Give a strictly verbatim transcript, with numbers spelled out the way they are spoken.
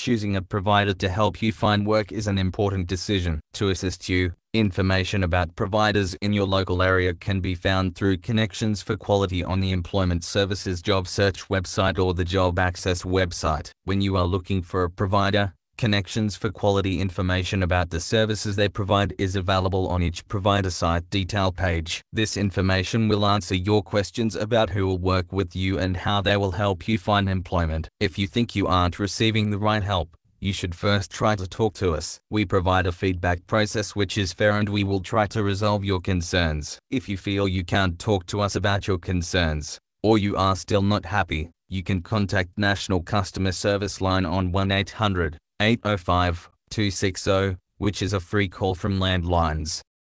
choosing a provider to help you find work is an important decision. To assist you, information about providers in your local area can be found through Connections for Quality on the Employment Services Job Search website or the Job Access website. When you are looking for a provider, Connections for Quality information about the services they provide is available on each provider site detail page. This information will answer your questions about who will work with you and how they will help you find employment. If you think you aren't receiving the right help, you should first try to talk to us. We provide a feedback process which is fair and we will try to resolve your concerns. If you feel you can't talk to us about your concerns, or you are still not happy, you can contact National Customer Service Line on one eight hundred, eight oh five, two six oh, which is a free call from landlines.